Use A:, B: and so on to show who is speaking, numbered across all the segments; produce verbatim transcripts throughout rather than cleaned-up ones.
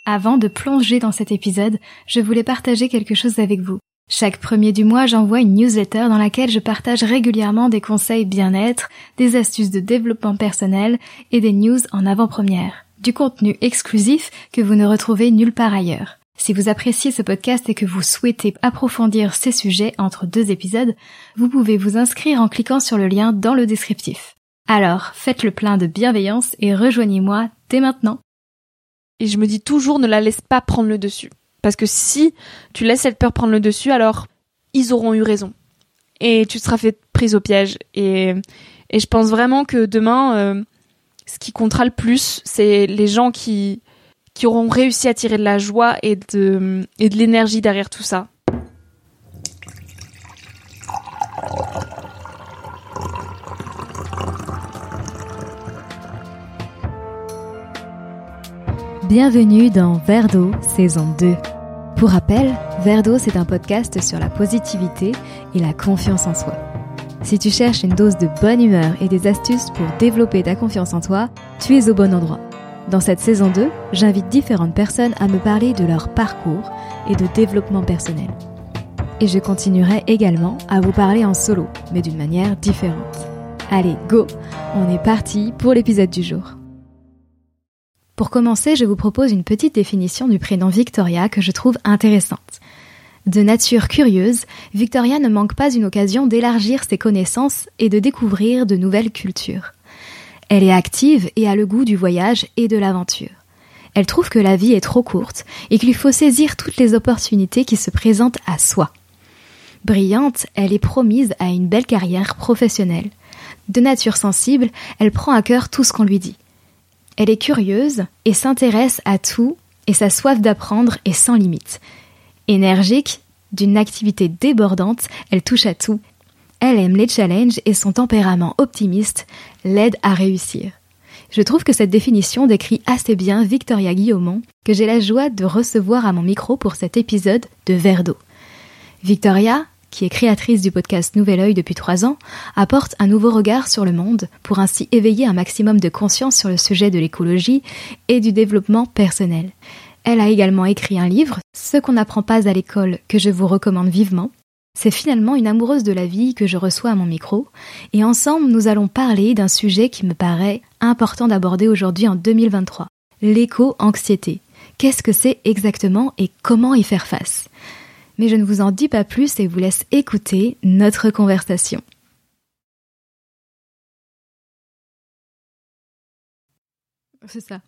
A: Avant de plonger dans cet épisode, je voulais partager quelque chose avec vous. Chaque premier du mois, j'envoie une newsletter dans laquelle je partage régulièrement des conseils bien-être, des astuces de développement personnel et des news en avant-première. Du contenu exclusif que vous ne retrouvez nulle part ailleurs. Si vous appréciez ce podcast et que vous souhaitez approfondir ces sujets entre deux épisodes, vous pouvez vous inscrire en cliquant sur le lien dans le descriptif. Alors, faites le plein de bienveillance et rejoignez-moi dès maintenant.
B: Et je me dis toujours, ne la laisse pas prendre le dessus. Parce que si tu laisses cette peur prendre le dessus, alors ils auront eu raison. Et tu te seras fait prise au piège. Et, et je pense vraiment que demain, euh, ce qui comptera le plus, c'est les gens qui, qui auront réussi à tirer de la joie et de, et de l'énergie derrière tout ça.
A: Bienvenue dans Verre d'eau, saison deux. Pour rappel, Verre d'eau, c'est un podcast sur la positivité et la confiance en soi. Si tu cherches une dose de bonne humeur et des astuces pour développer ta confiance en toi, tu es au bon endroit. Dans cette saison deux, j'invite différentes personnes à me parler de leur parcours et de développement personnel. Et je continuerai également à vous parler en solo, mais d'une manière différente. Allez, go! On est parti pour l'épisode du jour. Pour commencer, je vous propose une petite définition du prénom Victoria que je trouve intéressante. De nature curieuse, Victoria ne manque pas une occasion d'élargir ses connaissances et de découvrir de nouvelles cultures. Elle est active et a le goût du voyage et de l'aventure. Elle trouve que la vie est trop courte et qu'il faut saisir toutes les opportunités qui se présentent à soi. Brillante, elle est promise à une belle carrière professionnelle. De nature sensible, elle prend à cœur tout ce qu'on lui dit. Elle est curieuse et s'intéresse à tout et sa soif d'apprendre est sans limite. Énergique, d'une activité débordante, elle touche à tout. Elle aime les challenges et son tempérament optimiste l'aide à réussir. Je trouve que cette définition décrit assez bien Victoria Guillaumont, que j'ai la joie de recevoir à mon micro pour cet épisode de Verre d'eau. Victoria, qui est créatrice du podcast Nouvel Oeil depuis trois ans, apporte un nouveau regard sur le monde pour ainsi éveiller un maximum de conscience sur le sujet de l'écologie et du développement personnel. Elle a également écrit un livre, Ce qu'on n'apprend pas à l'école, que je vous recommande vivement. C'est finalement une amoureuse de la vie que je reçois à mon micro, et ensemble nous allons parler d'un sujet qui me paraît important d'aborder aujourd'hui en deux mille vingt-trois. L'éco-anxiété. Qu'est-ce que c'est exactement et comment y faire face ? Mais je ne vous en dis pas plus et vous laisse écouter notre conversation. C'est ça.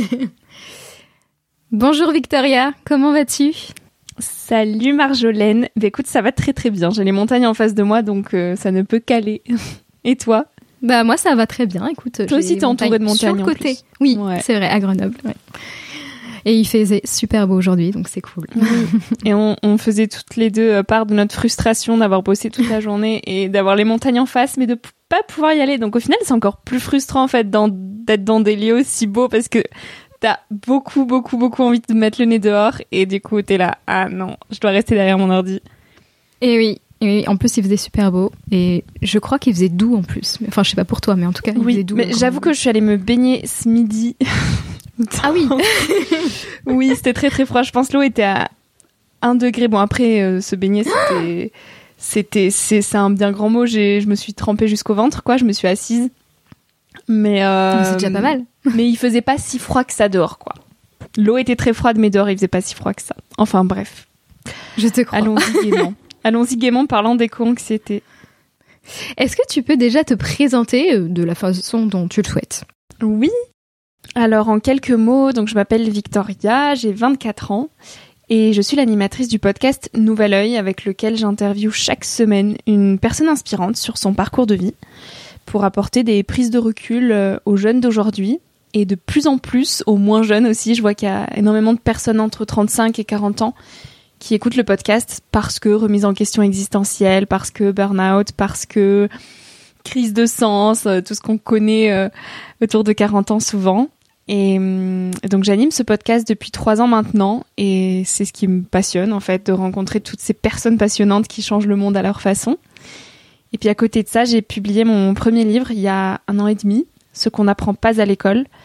A: Bonjour Victoria, comment vas-tu ?
B: Salut Marjolaine. Bah écoute, ça va très très bien. J'ai les montagnes en face de moi, donc euh, ça ne peut qu'aller. Et toi ?
A: Bah moi ça va très bien. Écoute,
B: toi aussi t'es entourée de montagnes
A: sur le côté.
B: En plus.
A: Oui,
B: ouais. C'est
A: vrai, à Grenoble. Ouais. Et il faisait super beau aujourd'hui, donc c'est cool.
B: Oui. Et on, on faisait toutes les deux part de notre frustration d'avoir bossé toute la journée et d'avoir les montagnes en face, mais de p- pas pouvoir y aller. Donc au final, c'est encore plus frustrant en fait dans, d'être dans des lieux aussi beaux parce que t'as beaucoup, beaucoup, beaucoup envie de mettre le nez dehors et du coup t'es là, ah non, je dois rester derrière mon ordi.
A: Et oui. Et en plus, il faisait super beau. Et je crois qu'il faisait doux en plus. Enfin, je sais pas pour toi, mais en tout cas, il
B: oui,
A: faisait doux.
B: Mais j'avoue que je suis allée me baigner ce midi.
A: Ah oui.
B: Oui, c'était très très froid. Je pense que l'eau était à un degré. Bon, après, euh, se baigner, c'était... c'était c'est, c'est un bien grand mot. J'ai, je me suis trempée jusqu'au ventre, quoi. Je me suis assise. Mais... Euh,
A: c'est déjà pas mal.
B: Mais il faisait pas si froid que ça dehors, quoi. L'eau était très froide, mais dehors, il faisait pas si froid que ça. Enfin, bref.
A: Je te crois.
B: Allons-y gaiement. Allons-y gaiement parlant d'éco-anxiété.
A: Est-ce que tu peux déjà te présenter de la façon dont tu le souhaites ?
B: Oui. Alors, en quelques mots, donc je m'appelle Victoria, j'ai vingt-quatre ans et je suis l'animatrice du podcast Nouvel Oeil avec lequel j'interviewe chaque semaine une personne inspirante sur son parcours de vie pour apporter des prises de recul aux jeunes d'aujourd'hui et de plus en plus aux moins jeunes aussi. Je vois qu'il y a énormément de personnes entre trente-cinq et quarante ans qui écoutent le podcast parce que remise en question existentielle, parce que burn-out, parce que crise de sens, tout ce qu'on connaît euh, autour de quarante ans souvent. Et, et donc j'anime ce podcast depuis trois ans maintenant et c'est ce qui me passionne en fait, de rencontrer toutes ces personnes passionnantes qui changent le monde à leur façon. Et puis à côté de ça, j'ai publié mon premier livre il y a un an et demi, Ce qu'on n'apprend pas à l'école.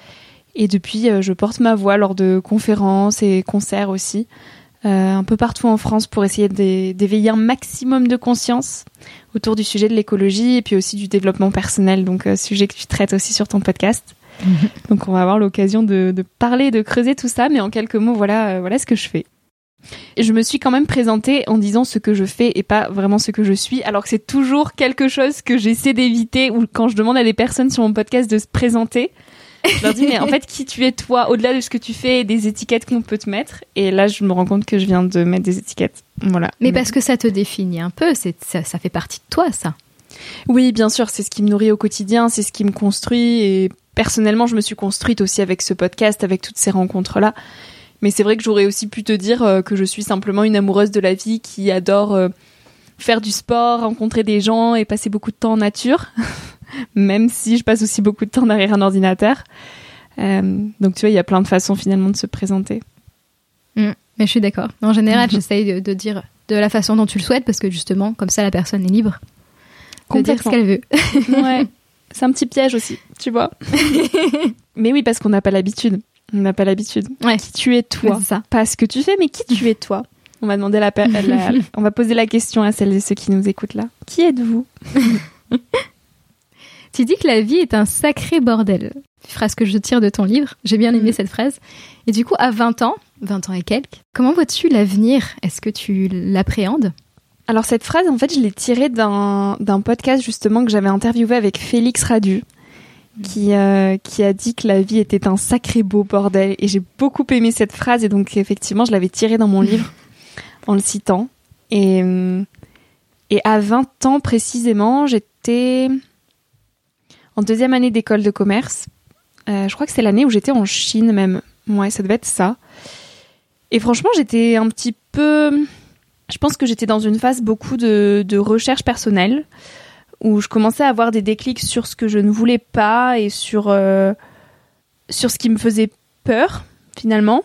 B: Et depuis, euh, je porte ma voix lors de conférences et concerts aussi, euh, un peu partout en France pour essayer d'é- d'éveiller un maximum de conscience autour du sujet de l'écologie et puis aussi du développement personnel, donc euh, sujet que tu traites aussi sur ton podcast. Mmh. Donc on va avoir l'occasion de, de parler, de creuser tout ça, mais en quelques mots, voilà, euh, voilà ce que je fais. Et je me suis quand même présentée en disant ce que je fais et pas vraiment ce que je suis, alors que c'est toujours quelque chose que j'essaie d'éviter, ou quand je demande à des personnes sur mon podcast de se présenter, je leur dis mais en fait qui tu es toi, au-delà de ce que tu fais et des étiquettes qu'on peut te mettre. Et là je me rends compte que je viens de mettre des étiquettes, voilà.
A: Mais parce que ça te définit un peu, c'est, ça, ça fait partie de toi, ça.
B: Oui, bien sûr, c'est ce qui me nourrit au quotidien, c'est ce qui me construit, et personnellement je me suis construite aussi avec ce podcast, avec toutes ces rencontres-là. Mais c'est vrai que j'aurais aussi pu te dire euh, que je suis simplement une amoureuse de la vie qui adore euh, faire du sport, rencontrer des gens et passer beaucoup de temps en nature, même si je passe aussi beaucoup de temps derrière un ordinateur. Euh, donc tu vois, il y a plein de façons finalement de se présenter.
A: Mmh, mais je suis d'accord. En général, mmh. j'essaye de, de dire de la façon dont tu le souhaites, parce que justement, comme ça, la personne est libre de dire ce qu'elle veut.
B: Ouais, c'est un petit piège aussi, tu vois. Mais oui, parce qu'on n'a pas l'habitude. On n'a pas l'habitude.
A: Ouais.
B: Qui tu es toi,
A: c'est ça.
B: Pas ce que tu fais, mais qui tu es toi. On va demander la, la, on va poser la question à celles et ceux qui nous écoutent là. Qui êtes-vous?
A: Tu dis que la vie est un sacré bordel. Phrase que je tire de ton livre. J'ai bien aimé mmh. cette phrase. Et du coup, à vingt ans, vingt ans et quelques, comment vois-tu l'avenir? Est-ce que tu l'appréhendes?
B: Alors cette phrase, en fait, je l'ai tirée d'un, d'un podcast justement que j'avais interviewé avec Félix Radu. Qui, euh, qui a dit que la vie était un sacré beau bordel. Et j'ai beaucoup aimé cette phrase. Et donc, effectivement, je l'avais tirée dans mon livre en le citant. Et, et à vingt ans précisément, j'étais en deuxième année d'école de commerce. Euh, je crois que c'est l'année où j'étais en Chine même. Ouais, ça devait être ça. Et franchement, j'étais un petit peu... Je pense que j'étais dans une phase beaucoup de, de recherche personnelle, où je commençais à avoir des déclics sur ce que je ne voulais pas et sur, euh, sur ce qui me faisait peur, finalement.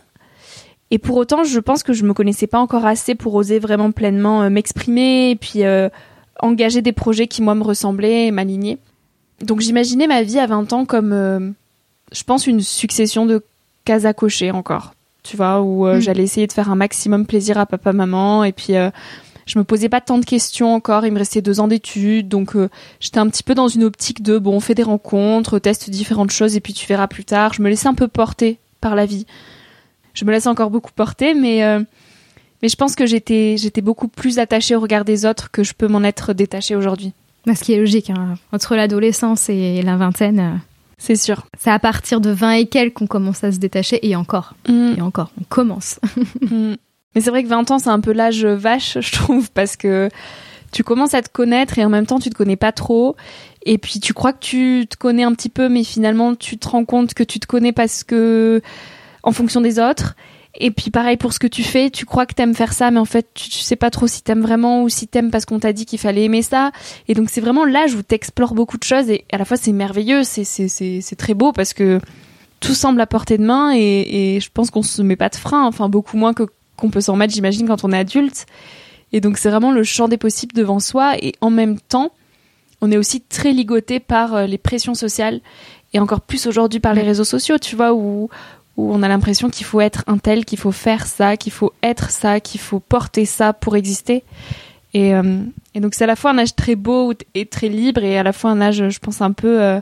B: Et pour autant, je pense que je ne me connaissais pas encore assez pour oser vraiment pleinement euh, m'exprimer et puis euh, engager des projets qui, moi, me ressemblaient et m'alignaient. Donc, j'imaginais ma vie à vingt ans comme, euh, je pense, une succession de cases à cocher encore, tu vois, où euh, mmh. j'allais essayer de faire un maximum plaisir à papa, maman, et puis... Euh, je me posais pas tant de questions encore, il me restait deux ans d'études, donc euh, j'étais un petit peu dans une optique de, bon, on fait des rencontres, teste différentes choses, et puis tu verras plus tard. Je me laissais un peu porter par la vie. Je me laisse encore beaucoup porter, mais, euh, mais je pense que j'étais, j'étais beaucoup plus attachée au regard des autres que je peux m'en être détachée aujourd'hui.
A: Ce qui est logique, hein. Entre l'adolescence et la vingtaine... Euh...
B: C'est sûr.
A: C'est à partir de vingt et quelques qu'on commence à se détacher, et encore, mmh. et encore, on commence.
B: mmh. Mais c'est vrai que vingt ans, c'est un peu l'âge vache, je trouve, parce que tu commences à te connaître et en même temps, tu te connais pas trop. Et puis, tu crois que tu te connais un petit peu, mais finalement, tu te rends compte que tu te connais parce que, en fonction des autres. Et puis, pareil pour ce que tu fais, tu crois que t'aimes faire ça, mais en fait, tu, tu sais pas trop si t'aimes vraiment ou si t'aimes parce qu'on t'a dit qu'il fallait aimer ça. Et donc, c'est vraiment l'âge où t'explores beaucoup de choses et à la fois, c'est merveilleux, c'est, c'est, c'est, c'est très beau parce que tout semble à portée de main et, et je pense qu'on se met pas de frein, enfin, beaucoup moins que qu'on peut s'en mettre, j'imagine, quand on est adulte. Et donc, c'est vraiment le champ des possibles devant soi. Et en même temps, on est aussi très ligoté par les pressions sociales et encore plus aujourd'hui par les réseaux sociaux, tu vois, où, où on a l'impression qu'il faut être un tel, qu'il faut faire ça, qu'il faut être ça, qu'il faut porter ça pour exister. Et, euh, et donc, c'est à la fois un âge très beau et très libre et à la fois un âge, je pense, un peu, euh,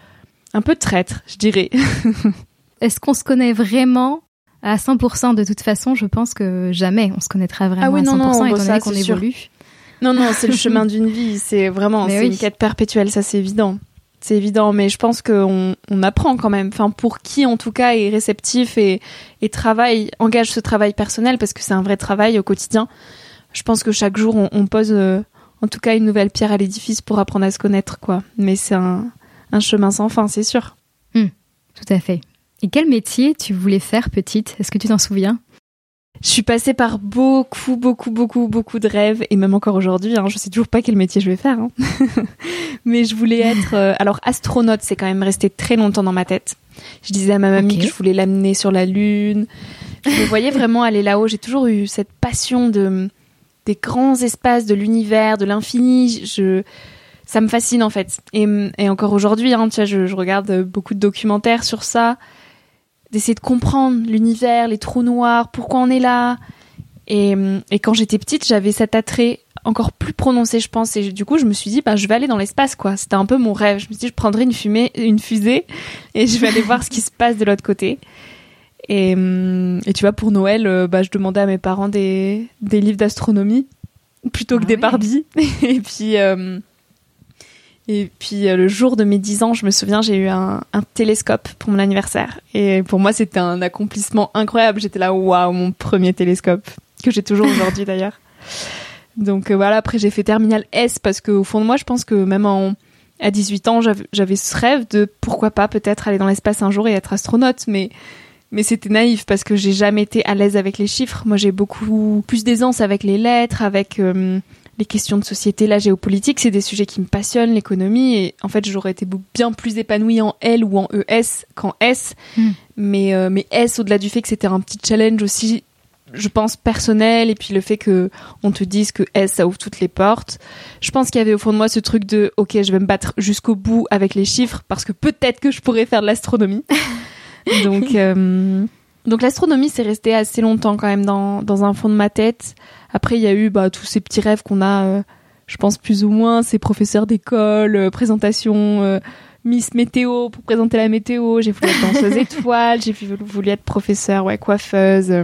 B: un peu traître, je dirais.
A: Est-ce qu'on se connaît vraiment à cent pour cent? De toute façon, je pense que jamais on se connaîtra vraiment ah oui, non, à cent pour cent, non, étant donné qu'on évolue. Sûr.
B: Non, non, c'est le chemin d'une vie. C'est vraiment, mais c'est oui. une quête perpétuelle, ça c'est évident. C'est évident, mais je pense qu'on on apprend quand même. Enfin, pour qui en tout cas est réceptif et, et travaille, engage ce travail personnel, parce que c'est un vrai travail au quotidien. Je pense que chaque jour, on, on pose euh, en tout cas une nouvelle pierre à l'édifice pour apprendre à se connaître, quoi. Mais c'est un, un chemin sans fin, c'est sûr.
A: Mmh, tout à fait. Et quel métier tu voulais faire petite? Est-ce que tu t'en souviens?
B: Je suis passée par beaucoup, beaucoup, beaucoup, beaucoup de rêves, et même encore aujourd'hui, hein, je sais toujours pas quel métier je vais faire. Hein. Mais je voulais être... Euh, alors, astronaute, c'est quand même resté très longtemps dans ma tête. Je disais à ma mamie okay. que je voulais l'amener sur la Lune. Je me voyais vraiment aller là-haut. J'ai toujours eu cette passion de, des grands espaces, de l'univers, de l'infini. Je... Ça me fascine, en fait. Et, et encore aujourd'hui, hein, tu vois, je, je regarde beaucoup de documentaires sur ça. d'essayer de comprendre l'univers, les trous noirs, pourquoi on est là. Et, et quand j'étais petite, j'avais cet attrait encore plus prononcé, je pense. Et du coup, je me suis dit, bah, je vais aller dans l'espace, quoi. C'était un peu mon rêve. Je me suis dit, je prendrai une, fumée, une fusée et je vais aller voir ce qui se passe de l'autre côté. Et, et tu vois, pour Noël, euh, bah, je demandais à mes parents des, des livres d'astronomie plutôt que ah des oui. Barbies. Et puis, euh, et puis euh, le jour de mes dix ans, je me souviens, j'ai eu un, un télescope pour mon anniversaire. Et pour moi, c'était un accomplissement incroyable. J'étais là, waouh, mon premier télescope, que j'ai toujours aujourd'hui d'ailleurs. Donc euh, voilà, après j'ai fait Terminal S parce qu'au fond de moi, je pense que même en, à dix-huit ans, j'avais, j'avais ce rêve de pourquoi pas peut-être aller dans l'espace un jour et être astronaute. Mais, mais c'était naïf parce que j'ai jamais été à l'aise avec les chiffres. Moi, j'ai beaucoup plus d'aisance avec les lettres, avec... Euh, les questions de société, la géopolitique, c'est des sujets qui me passionnent, l'économie, et en fait, j'aurais été bien plus épanouie en L ou en E S qu'en S, mm. mais, euh, mais S, au-delà du fait que c'était un petit challenge aussi, je pense, personnel, et puis le fait qu'on te dise que S, ça ouvre toutes les portes, je pense qu'il y avait au fond de moi ce truc de, ok, je vais me battre jusqu'au bout avec les chiffres, parce que peut-être que je pourrais faire de l'astronomie. Donc... Euh, Donc l'astronomie, c'est resté assez longtemps quand même dans, dans un fond de ma tête. Après, il y a eu bah, tous ces petits rêves qu'on a, euh, je pense plus ou moins, ces professeurs d'école, euh, présentation, euh, Miss Météo pour présenter la météo. J'ai voulu être danseuse étoile, j'ai voulu être professeure, ouais, coiffeuse.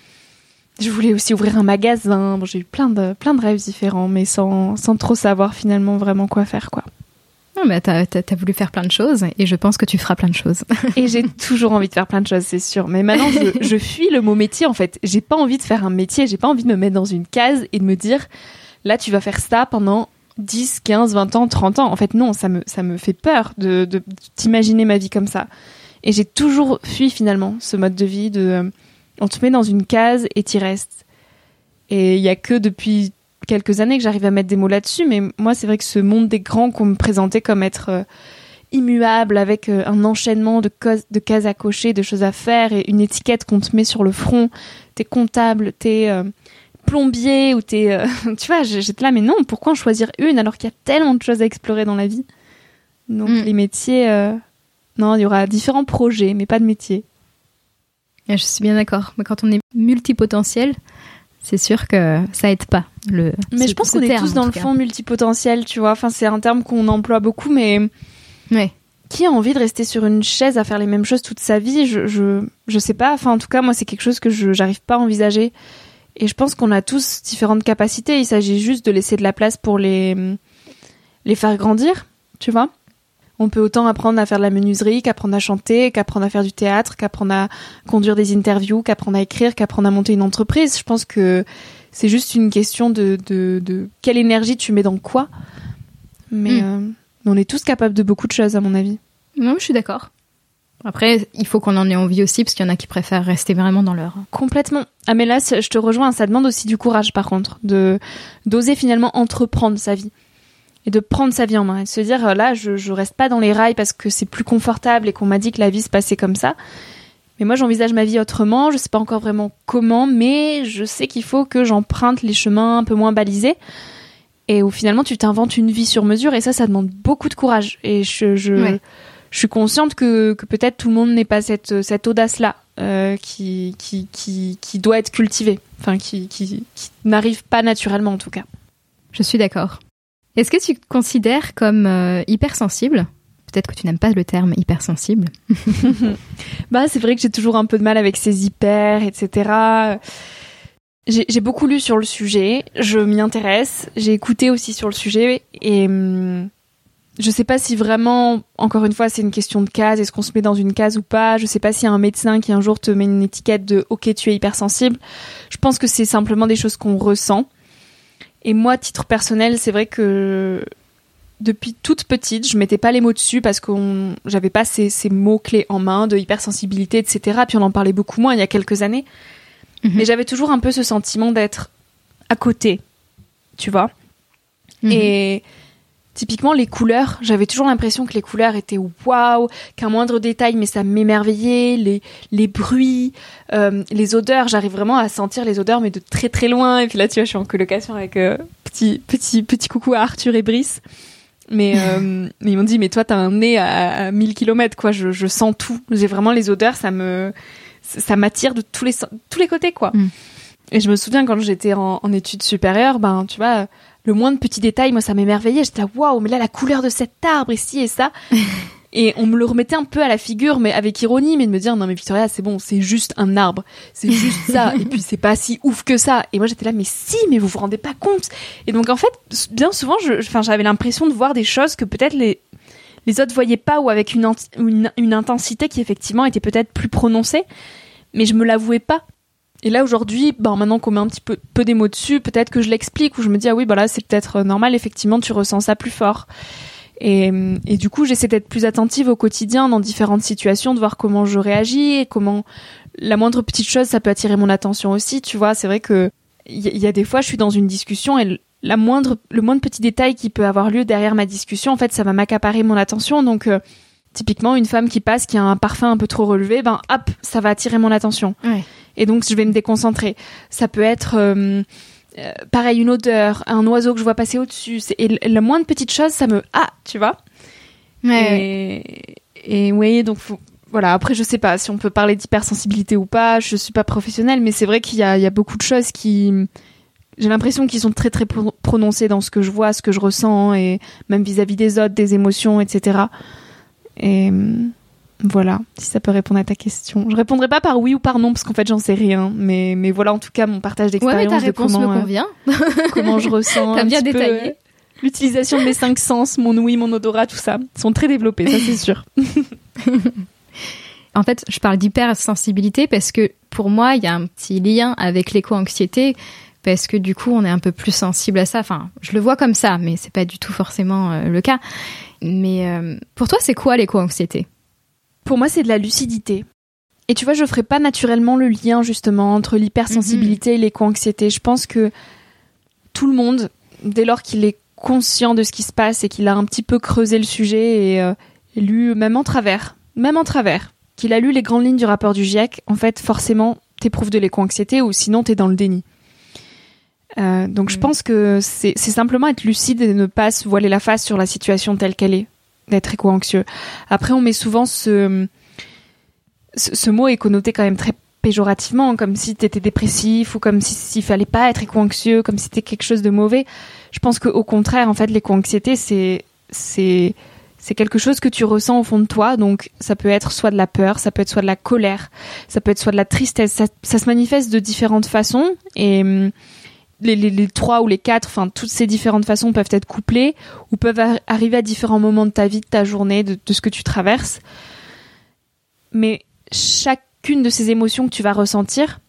B: Je voulais aussi ouvrir un magasin. Bon, j'ai eu plein de, plein de rêves différents, mais sans, sans trop savoir finalement vraiment quoi faire, quoi.
A: Non, mais t'as, t'as, t'as voulu faire plein de choses et je pense que tu feras plein de choses.
B: Et j'ai toujours envie de faire plein de choses, c'est sûr. Mais maintenant, je, je fuis le mot métier, en fait. J'ai pas envie de faire un métier, j'ai pas envie de me mettre dans une case et de me dire, là, tu vas faire ça pendant dix, quinze, vingt ans, trente ans. En fait, non, ça me, ça me fait peur de, de, de t'imaginer ma vie comme ça. Et j'ai toujours fui, finalement, ce mode de vie de, euh, on te met dans une case et t'y restes. Et il y a que depuis quelques années que j'arrive à mettre des mots là-dessus, mais moi c'est vrai que ce monde des grands qu'on me présentait comme être euh, immuable, avec euh, un enchaînement de, cause, de cases à cocher, de choses à faire et une étiquette qu'on te met sur le front, t'es comptable, t'es euh, plombier ou t'es... Euh, tu vois, j'étais là, mais non, pourquoi en choisir une alors qu'il y a tellement de choses à explorer dans la vie? Donc mm. les métiers... Euh, non, il y aura différents projets, mais pas de métiers.
A: Je suis bien d'accord, mais quand on est multipotentiel... C'est sûr que ça aide pas. Le,
B: mais
A: ce,
B: je pense qu'on est tous dans le fond multipotentiel, tu vois. Enfin, c'est un terme qu'on emploie beaucoup, mais
A: ouais.
B: Qui a envie de rester sur une chaise à faire les mêmes choses toute sa vie? Je, je, je sais pas. Enfin, en tout cas, moi, c'est quelque chose que je j'arrive pas à envisager. Et je pense qu'on a tous différentes capacités. Il s'agit juste de laisser de la place pour les les faire grandir, tu vois. On peut autant apprendre à faire de la menuiserie, qu'apprendre à chanter, qu'apprendre à faire du théâtre, qu'apprendre à conduire des interviews, qu'apprendre à écrire, qu'apprendre à monter une entreprise. Je pense que c'est juste une question de, de, de quelle énergie tu mets dans quoi. Mais mmh. euh, on est tous capables de beaucoup de choses, à mon avis.
A: Non, je suis d'accord. Après, il faut qu'on en ait envie aussi, parce qu'il y en a qui préfèrent rester vraiment dans leur...
B: Complètement. Ah mais là, je te rejoins, ça demande aussi du courage, par contre, de d'oser finalement entreprendre sa vie. Et de prendre sa vie en main et de se dire, là, je, je reste pas dans les rails parce que c'est plus confortable et qu'on m'a dit que la vie se passait comme ça. Mais moi, j'envisage ma vie autrement. Je sais pas encore vraiment comment, mais je sais qu'il faut que j'emprunte les chemins un peu moins balisés. Et où finalement, tu t'inventes une vie sur mesure. Et ça, ça demande beaucoup de courage. Et je, je, ouais. je suis consciente que, que peut-être tout le monde n'ait pas cette, cette audace-là euh, qui, qui, qui, qui doit être cultivée. Enfin, qui, qui, qui n'arrive pas naturellement, en tout cas.
A: Je suis d'accord. Est-ce que tu te considères comme euh, hypersensible? Peut-être que tu n'aimes pas le terme hypersensible.
B: Bah, c'est vrai que j'ai toujours un peu de mal avec ces hyper, et cetera. J'ai, j'ai beaucoup lu sur le sujet, je m'y intéresse, j'ai écouté aussi sur le sujet et hum, je sais pas si vraiment, encore une fois, c'est une question de case, est-ce qu'on se met dans une case ou pas? Je sais pas s'il y a un médecin qui un jour te met une étiquette de « ok, tu es hypersensible ». Je pense que c'est simplement des choses qu'on ressent. Et moi, à titre personnel, c'est vrai que depuis toute petite, je mettais pas les mots dessus parce que j'avais pas ces, ces mots-clés en main de hypersensibilité, et cetera. Puis on en parlait beaucoup moins il y a quelques années. Mmh. Mais j'avais toujours un peu ce sentiment d'être à côté, tu vois. Mmh. Et typiquement, les couleurs, j'avais toujours l'impression que les couleurs étaient waouh, qu'un moindre détail, mais ça m'émerveillait, les, les bruits, euh, les odeurs, j'arrive vraiment à sentir les odeurs, mais de très très loin. Et puis là, tu vois, je suis en colocation avec euh, petit, petit, petit coucou à Arthur et Brice. Mais, euh, mais ils m'ont dit, mais toi, t'as un nez à, à mille kilomètres, quoi. Je, je sens tout. J'ai vraiment les odeurs, ça me, ça m'attire de tous les, tous les côtés, quoi. Mm. Et je me souviens quand j'étais en, en études supérieures, ben, tu vois, le moindre petit détail, moi, ça m'émerveillait. J'étais là, waouh, mais là, la couleur de cet arbre ici et ça. Et on me le remettait un peu à la figure, mais avec ironie, mais de me dire, non, mais Victoria, c'est bon, c'est juste un arbre. C'est juste ça. Et puis, c'est pas si ouf que ça. Et moi, j'étais là, mais si, mais vous vous rendez pas compte. Et donc, en fait, bien souvent, je, enfin, j'avais l'impression de voir des choses que peut-être les, les autres voyaient pas, ou avec une, une, une intensité qui, effectivement, était peut-être plus prononcée. Mais je me l'avouais pas. Et là, aujourd'hui, ben, maintenant qu'on met un petit peu, peu des mots dessus, peut-être que je l'explique, ou je me dis, ah oui, bah là, c'est peut-être normal, effectivement, tu ressens ça plus fort. Et, et du coup, j'essaie d'être plus attentive au quotidien dans différentes situations, de voir comment je réagis et comment la moindre petite chose, ça peut attirer mon attention aussi. Tu vois, c'est vrai que il y, y a des fois, je suis dans une discussion et la moindre, le moindre petit détail qui peut avoir lieu derrière ma discussion, en fait, ça va m'accaparer mon attention. Donc, euh, typiquement, une femme qui passe, qui a un parfum un peu trop relevé, ben hop, ça va attirer mon attention. Ouais. Et donc, je vais me déconcentrer. Ça peut être... Euh, Euh, pareil, une odeur, un oiseau que je vois passer au-dessus, c'est, et la moindre petite chose, ça me... Ah, tu vois. Ouais. Et, et oui, donc, faut, voilà, après, je sais pas si on peut parler d'hypersensibilité ou pas, je suis pas professionnelle, mais c'est vrai qu'il y a, il y a beaucoup de choses qui... J'ai l'impression qu'ils sont très, très prononcées dans ce que je vois, ce que je ressens, et même vis-à-vis des autres, des émotions, et cetera. Et... Voilà, si ça peut répondre à ta question. Je répondrai pas par oui ou par non, parce qu'en fait, j'en sais rien. Mais, mais voilà, en tout cas, mon partage d'expérience.
A: Ouais, mais ta réponse
B: de comment,
A: me convient.
B: Euh, comment je ressens.
A: T'as bien
B: un petit
A: détaillé.
B: Peu, euh, l'utilisation de mes cinq sens, mon ouïe, mon odorat, tout ça, sont très développés, ça c'est sûr.
A: En fait, je parle d'hypersensibilité parce que pour moi, il y a un petit lien avec l'éco-anxiété. Parce que du coup, on est un peu plus sensible à ça. Enfin, je le vois comme ça, mais c'est pas du tout forcément euh, le cas. Mais euh, pour toi, c'est quoi l'éco-anxiété ?
B: Pour moi, c'est de la lucidité. Et tu vois, je ferais pas naturellement le lien, justement, entre l'hypersensibilité mm-hmm. et l'éco-anxiété. Je pense que tout le monde, dès lors qu'il est conscient de ce qui se passe et qu'il a un petit peu creusé le sujet et, euh, et lu, même en travers, même en travers, qu'il a lu les grandes lignes du rapport du GIEC, en fait, forcément, t'éprouves de l'éco-anxiété ou sinon t'es dans le déni. Euh, donc, mm. je pense que c'est, c'est simplement être lucide et ne pas se voiler la face sur la situation telle qu'elle est. D'être éco-anxieux. Après, on met souvent ce, ce, ce mot est connoté quand même très péjorativement, comme si t'étais dépressif ou comme si, s'il fallait pas être éco-anxieux, comme si c'était quelque chose de mauvais. Je pense qu'au contraire, en fait, l'éco-anxiété, c'est, c'est, c'est quelque chose que tu ressens au fond de toi. Donc, ça peut être soit de la peur, ça peut être soit de la colère, ça peut être soit de la tristesse. Ça, ça se manifeste de différentes façons et, Les, les, les trois ou les quatre, enfin toutes ces différentes façons peuvent être couplées ou peuvent ar- arriver à différents moments de ta vie, de ta journée, de, de ce que tu traverses. Mais chacune de ces émotions que tu vas ressentir,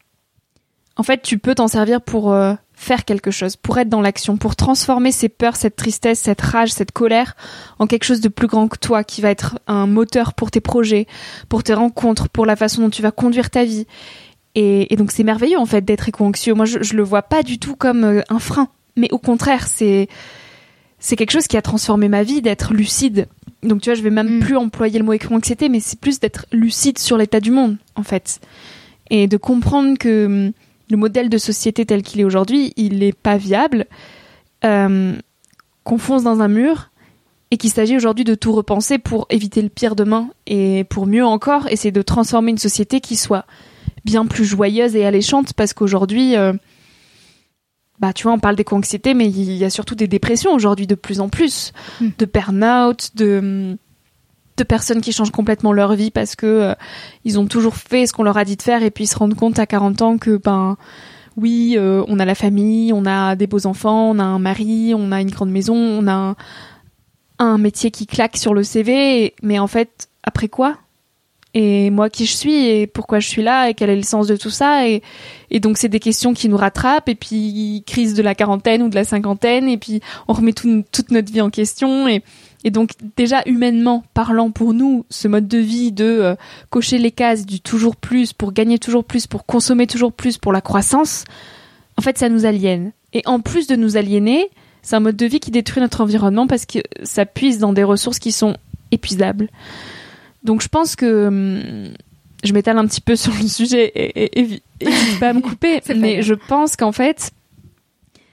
B: en fait, tu peux t'en servir pour euh, faire quelque chose, pour être dans l'action, pour transformer ces peurs, cette tristesse, cette rage, cette colère en quelque chose de plus grand que toi, qui va être un moteur pour tes projets, pour tes rencontres, pour la façon dont tu vas conduire ta vie. Et, et donc c'est merveilleux en fait d'être éco-anxieux. Moi je, je le vois pas du tout comme euh, un frein, mais au contraire c'est c'est quelque chose qui a transformé ma vie, d'être lucide. Donc tu vois, je vais même mm. plus employer le mot éco-anxiété, mais c'est plus d'être lucide sur l'état du monde en fait, et de comprendre que hum, le modèle de société tel qu'il est aujourd'hui, il est pas viable, euh, qu'on fonce dans un mur. Et qu'il s'agit aujourd'hui de tout repenser pour éviter le pire demain et pour mieux encore essayer de transformer une société qui soit bien plus joyeuse et alléchante, parce qu'aujourd'hui, euh, bah tu vois, on parle d'éco-anxiété, mais il y a surtout des dépressions aujourd'hui de plus en plus, mmh. de burn-out, de, de personnes qui changent complètement leur vie parce que euh, ils ont toujours fait ce qu'on leur a dit de faire et puis ils se rendent compte à quarante ans que ben oui, euh, on a la famille, on a des beaux enfants, on a un mari, on a une grande maison, on a un, un métier qui claque sur le C V, et, mais en fait, après quoi ? Et moi, qui je suis, et pourquoi je suis là, et quel est le sens de tout ça, et, et donc c'est des questions qui nous rattrapent, et puis crise de la quarantaine ou de la cinquantaine, et puis on remet tout, toute notre vie en question, et, et donc déjà humainement parlant pour nous, ce mode de vie de euh, cocher les cases du toujours plus, pour gagner toujours plus, pour consommer toujours plus, pour la croissance, en fait ça nous aliène. Et en plus de nous aliéner, c'est un mode de vie qui détruit notre environnement parce que ça puise dans des ressources qui sont épuisables. Donc je pense que hum, je m'étale un petit peu sur le sujet et n'hésite pas à me couper, mais je pense qu'en fait,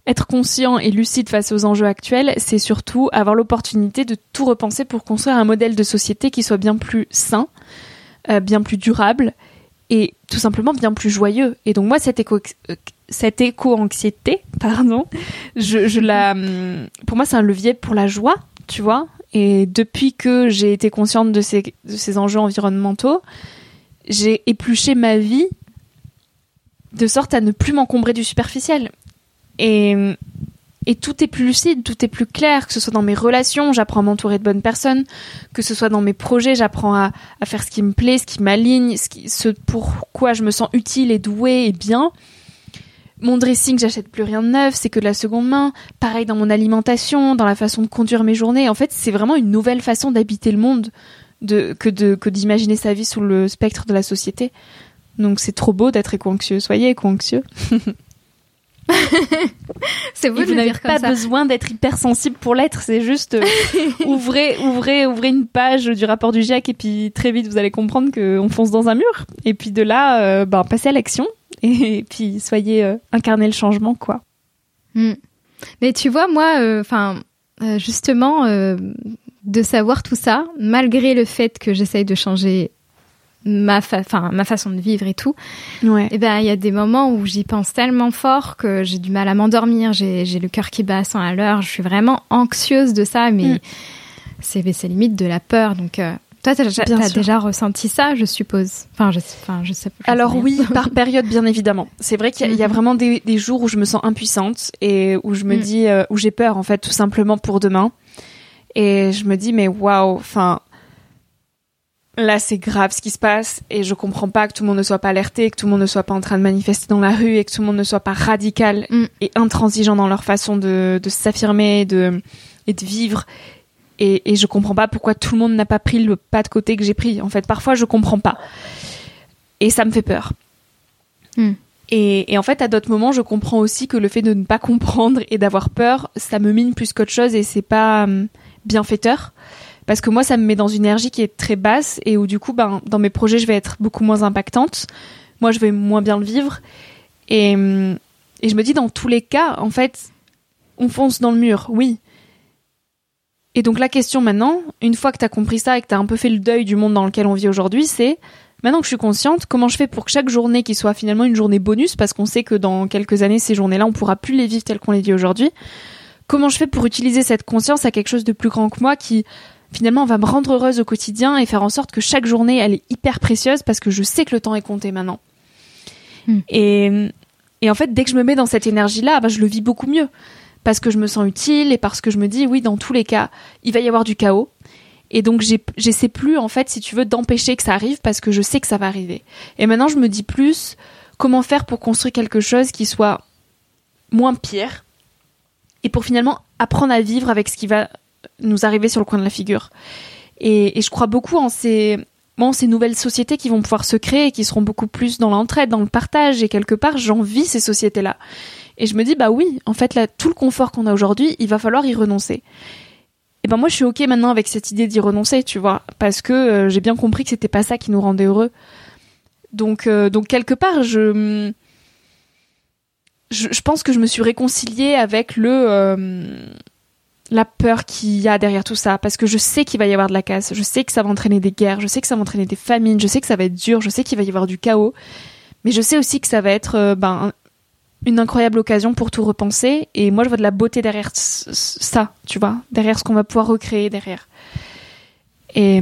B: être conscient et lucide face aux enjeux actuels, c'est surtout avoir l'opportunité de tout repenser pour construire un modèle de société qui soit bien plus sain, euh, bien plus durable et tout simplement bien plus joyeux. Et donc moi, cette éco, cette éco-anxiété, pardon, je, je la, pour moi, c'est un levier pour la joie, tu vois. Et depuis que j'ai été consciente de ces, de ces enjeux environnementaux, j'ai épluché ma vie de sorte à ne plus m'encombrer du superficiel. Et, et tout est plus lucide, tout est plus clair, que ce soit dans mes relations, j'apprends à m'entourer de bonnes personnes, que ce soit dans mes projets, j'apprends à, à faire ce qui me plaît, ce qui m'aligne, ce, qui, ce pourquoi je me sens utile et douée et bien. Mon dressing, j'achète plus rien de neuf, c'est que de la seconde main. Pareil dans mon alimentation, dans la façon de conduire mes journées. En fait, c'est vraiment une nouvelle façon d'habiter le monde de, que, de, que d'imaginer sa vie sous le spectre de la société. Donc c'est trop beau d'être éco-anxieux. Soyez éco-anxieux.
A: C'est beau
B: et
A: de
B: vous
A: le
B: n'avez
A: dire comme
B: pas
A: ça.
B: besoin d'être hypersensible pour l'être, c'est juste euh, ouvrez, ouvrez, ouvrez une page du rapport du GIEC et puis très vite vous allez comprendre qu'on fonce dans un mur. Et puis de là, euh, ben, passez à l'action et, et puis soyez euh, incarnez le changement, quoi.
A: Mm. Mais tu vois, moi, enfin, euh, justement, euh, de savoir tout ça, malgré le fait que j'essaye de changer ma fa- enfin ma façon de vivre et tout,
B: ouais.
A: et ben il y a des moments où j'y pense tellement fort que j'ai du mal à m'endormir, j'ai j'ai le cœur qui bat à cent à l'heure, je suis vraiment anxieuse de ça, mais mm. c'est c'est limite de la peur. Donc euh, toi t'as, t'as déjà ressenti ça, je suppose. Enfin je enfin je sais pas.
B: Alors oui, par période bien évidemment. C'est vrai qu'il y a, il y a vraiment des, des jours où je me sens impuissante et où je me mm. dis euh, où j'ai peur en fait tout simplement pour demain. Et je me dis mais waouh, enfin là, c'est grave ce qui se passe et je comprends pas que tout le monde ne soit pas alerté, que tout le monde ne soit pas en train de manifester dans la rue et que tout le monde ne soit pas radical mm. et intransigeant dans leur façon de, de s'affirmer de, et de vivre. Et, et je comprends pas pourquoi tout le monde n'a pas pris le pas de côté que j'ai pris. En fait, parfois, je comprends pas. Et ça me fait peur. Mm. Et, et en fait, à d'autres moments, je comprends aussi que le fait de ne pas comprendre et d'avoir peur, ça me mine plus qu'autre chose et c'est pas hum, bienfaiteur. Parce que moi, ça me met dans une énergie qui est très basse et où du coup, ben, dans mes projets, je vais être beaucoup moins impactante. Moi, je vais moins bien le vivre. Et, et je me dis, dans tous les cas, en fait, on fonce dans le mur, oui. Et donc la question maintenant, une fois que tu as compris ça et que tu as un peu fait le deuil du monde dans lequel on vit aujourd'hui, c'est, maintenant que je suis consciente, comment je fais pour que chaque journée qui soit finalement une journée bonus, parce qu'on sait que dans quelques années, ces journées-là, on pourra plus les vivre telles qu'on les vit aujourd'hui. Comment je fais pour utiliser cette conscience à quelque chose de plus grand que moi qui... finalement, on va me rendre heureuse au quotidien et faire en sorte que chaque journée, elle est hyper précieuse parce que je sais que le temps est compté maintenant. Mm. Et, et en fait, dès que je me mets dans cette énergie-là, bah, je le vis beaucoup mieux parce que je me sens utile et parce que je me dis, oui, dans tous les cas, il va y avoir du chaos. Et donc, j'ai, j'essaie plus, en fait, si tu veux, d'empêcher que ça arrive parce que je sais que ça va arriver. Et maintenant, je me dis plus comment faire pour construire quelque chose qui soit moins pire et pour finalement apprendre à vivre avec ce qui va nous arriver sur le coin de la figure. Et, et je crois beaucoup en ces, bon, ces nouvelles sociétés qui vont pouvoir se créer et qui seront beaucoup plus dans l'entraide, dans le partage. Et quelque part, j'envie ces sociétés-là. Et je me dis, bah oui, en fait, là, tout le confort qu'on a aujourd'hui, il va falloir y renoncer. Et ben moi, je suis OK maintenant avec cette idée d'y renoncer, tu vois, parce que euh, j'ai bien compris que c'était pas ça qui nous rendait heureux. Donc, euh, donc quelque part, je, je, je pense que je me suis réconciliée avec le... Euh, la peur qu'il y a derrière tout ça, parce que je sais qu'il va y avoir de la casse, je sais que ça va entraîner des guerres, je sais que ça va entraîner des famines, je sais que ça va être dur, je sais qu'il va y avoir du chaos, mais je sais aussi que ça va être euh, ben, une incroyable occasion pour tout repenser, et moi je vois de la beauté derrière ça, tu vois, derrière ce qu'on va pouvoir recréer derrière. Et,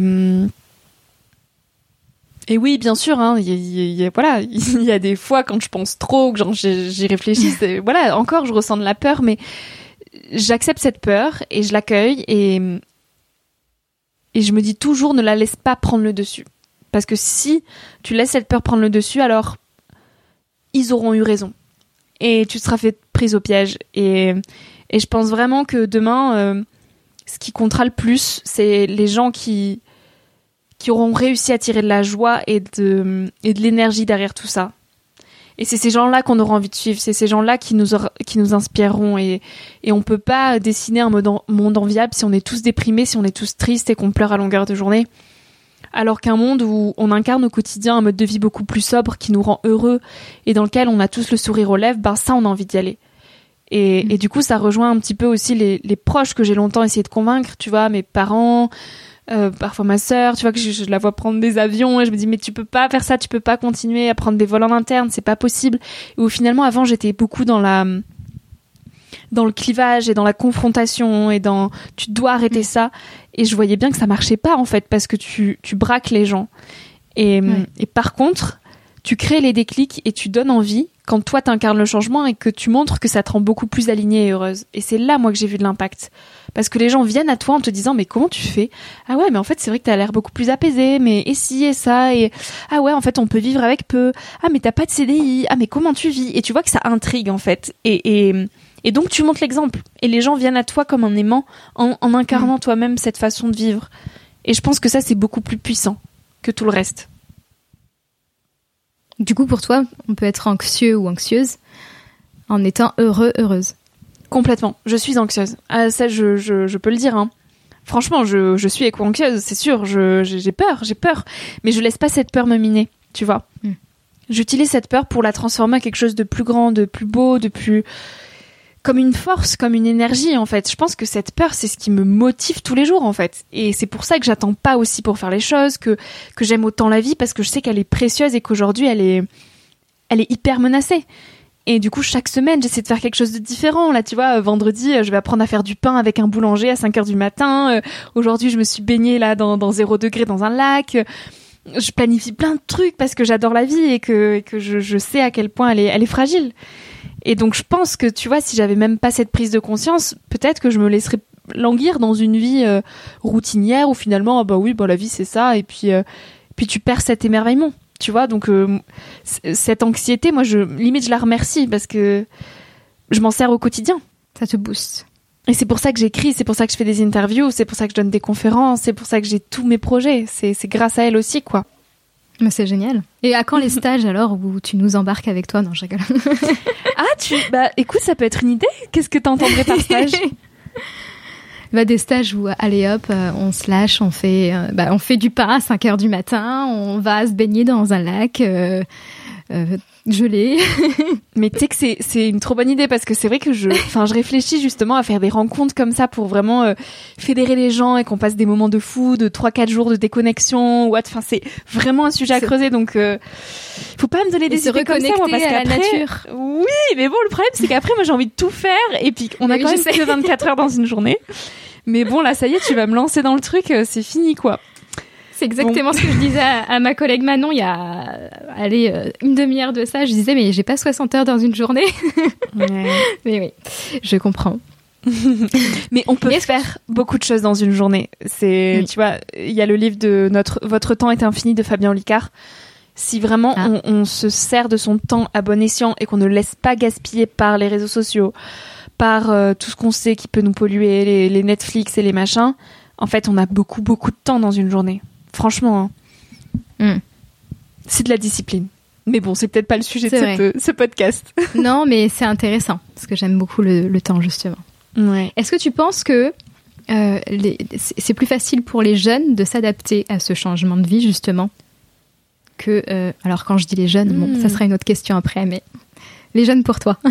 B: et oui, bien sûr, hein, y, y, y, voilà, il y a des fois quand je pense trop, que genre, j'y, j'y réfléchis, c'est, voilà, encore je ressens de la peur, mais j'accepte cette peur et je l'accueille et, et je me dis toujours ne la laisse pas prendre le dessus. Parce que si tu laisses cette peur prendre le dessus, alors ils auront eu raison. Et tu te seras fait prise au piège. Et, et je pense vraiment que demain, euh, ce qui comptera le plus, c'est les gens qui, qui auront réussi à tirer de la joie et de, et de l'énergie derrière tout ça. Et c'est ces gens-là qu'on aura envie de suivre, c'est ces gens-là qui nous, aura, qui nous inspireront. Et, et on peut pas dessiner un monde enviable si on est tous déprimés, si on est tous tristes et qu'on pleure à longueur de journée. Alors qu'un monde où on incarne au quotidien un mode de vie beaucoup plus sobre, qui nous rend heureux et dans lequel on a tous le sourire aux lèvres, ben ça, on a envie d'y aller. Et, mmh. et du coup, ça rejoint un petit peu aussi les, les proches que j'ai longtemps essayé de convaincre, tu vois, mes parents, euh, parfois ma sœur, tu vois, que je, je la vois prendre des avions et je me dis, mais tu peux pas faire ça, tu peux pas continuer à prendre des vols en interne, c'est pas possible. Et où finalement, avant, j'étais beaucoup dans la, dans le clivage et dans la confrontation et dans, tu dois arrêter mmh. ça. Et je voyais bien que ça marchait pas, en fait, parce que tu, tu braques les gens. Et, ouais. et par contre, tu crées les déclics et tu donnes envie quand toi t'incarnes le changement et que tu montres que ça te rend beaucoup plus alignée et heureuse. Et c'est là, moi, que j'ai vu de l'impact. Parce que les gens viennent à toi en te disant, mais comment tu fais ? Ah ouais, mais en fait, c'est vrai que t'as l'air beaucoup plus apaisé, mais et ci et ça, et ah ouais, en fait, on peut vivre avec peu. Ah, mais t'as pas de C D I. Ah, mais comment tu vis ? Et tu vois que ça intrigue, en fait. Et, et, et donc, tu montres l'exemple. Et les gens viennent à toi comme un aimant en, en incarnant mmh. toi-même cette façon de vivre. Et je pense que ça, c'est beaucoup plus puissant que tout le reste.
A: Du coup, pour toi, on peut être anxieux ou anxieuse en étant heureux, heureuse.
B: Complètement. Je suis anxieuse. Ah, ça, je, je, je peux le dire. Hein. Franchement, je, je suis éco-anxieuse, c'est sûr. Je, j'ai, j'ai peur, j'ai peur. Mais je laisse pas cette peur me miner, tu vois. Mm. J'utilise cette peur pour la transformer en quelque chose de plus grand, de plus beau, de plus... comme une force, comme une énergie, en fait. Je pense que cette peur, c'est ce qui me motive tous les jours, en fait. Et c'est pour ça que j'attends pas aussi pour faire les choses, que, que j'aime autant la vie, parce que je sais qu'elle est précieuse et qu'aujourd'hui, elle est, elle est hyper menacée. Et du coup, chaque semaine, j'essaie de faire quelque chose de différent. Là, tu vois, vendredi, je vais apprendre à faire du pain avec un boulanger à cinq heures du matin. Aujourd'hui, je me suis baignée, là, dans, dans zéro degré dans un lac. Je planifie plein de trucs parce que j'adore la vie et que, et que je, je sais à quel point elle est, elle est fragile. Et donc, je pense que, tu vois, si j'avais même pas cette prise de conscience, peut-être que je me laisserais languir dans une vie euh, routinière où finalement, ah bah oui, bah la vie, c'est ça. Et puis, euh, puis tu perds cet émerveillement, tu vois. Donc, euh, c- cette anxiété, moi, je, limite, je la remercie parce que je m'en sers au quotidien.
A: Ça te booste.
B: Et c'est pour ça que j'écris, c'est pour ça que je fais des interviews, c'est pour ça que je donne des conférences, c'est pour ça que j'ai tous mes projets. C'est, c'est grâce à elle aussi, quoi.
A: Mais c'est génial. Et à quand les stages alors où tu nous embarques avec toi ? Non, je rigole.
B: Ah, tu, bah, écoute, ça peut être une idée. Qu'est-ce que t'entendrais par stage ?
A: Bah, des stages où, allez hop, euh, on se lâche, on fait, euh, bah, on fait du pain à cinq heures du matin, on va se baigner dans un lac euh, euh, gelé.
B: Mais tu sais que c'est, c'est une trop bonne idée parce que c'est vrai que je, enfin, je réfléchis justement à faire des rencontres comme ça pour vraiment euh, fédérer les gens et qu'on passe des moments de fou, de trois quatre jours de déconnexion. What, enfin, c'est vraiment un sujet à c'est... creuser. Donc, euh, faut pas me donner des idées comme ça, moi, parce qu'après,
A: la nature.
B: Oui, mais bon, le problème c'est qu'après, moi, j'ai envie de tout faire et puis on a oui, quand même que vingt-quatre heures dans une journée. Mais bon, là, ça y est, tu vas me lancer dans le truc, c'est fini, quoi.
A: C'est exactement bon. Ce que je disais à, à ma collègue Manon il y a allez, euh, une demi-heure de ça. Je disais, mais j'ai pas soixante heures dans une journée. Ouais. Mais oui, je comprends.
B: Mais on peut mais faire que... beaucoup de choses dans une journée. C'est, oui. Tu vois, il y a le livre de notre Votre temps est infini de Fabien Olicard. Si vraiment ah. on, on se sert de son temps à bon escient et qu'on ne laisse pas gaspiller par les réseaux sociaux, par euh, tout ce qu'on sait qui peut nous polluer, les, les Netflix et les machins, en fait, on a beaucoup, beaucoup de temps dans une journée. Franchement, hein. mm. C'est de la discipline. Mais bon, c'est peut-être pas le sujet c'est de cette, euh, ce podcast.
A: Non, mais c'est intéressant, parce que j'aime beaucoup le, le temps, justement.
B: Ouais.
A: Est-ce que tu penses que euh, les, c'est plus facile pour les jeunes de s'adapter à ce changement de vie, justement, que... Euh, alors, quand je dis les jeunes, mm. bon, ça sera une autre question après, mais les jeunes pour toi.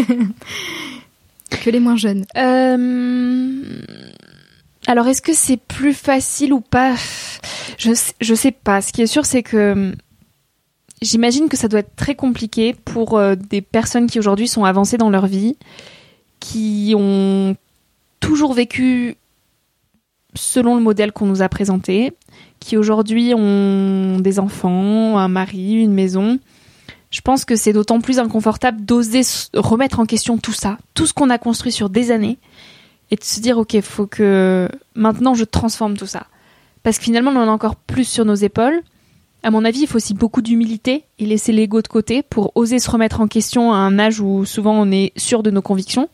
A: Que les moins jeunes.
B: Euh... Alors, est-ce que c'est plus facile ou pas ? Je, je sais pas. Ce qui est sûr, c'est que j'imagine que ça doit être très compliqué pour euh, des personnes qui aujourd'hui sont avancées dans leur vie, qui ont toujours vécu selon le modèle qu'on nous a présenté, qui aujourd'hui ont des enfants, un mari, une maison. Je pense que c'est d'autant plus inconfortable d'oser remettre en question tout ça, tout ce qu'on a construit sur des années, et de se dire, ok, faut que maintenant je transforme tout ça. Parce que finalement, on en a encore plus sur nos épaules. À mon avis, il faut aussi beaucoup d'humilité et laisser l'ego de côté pour oser se remettre en question à un âge où souvent on est sûr de nos convictions.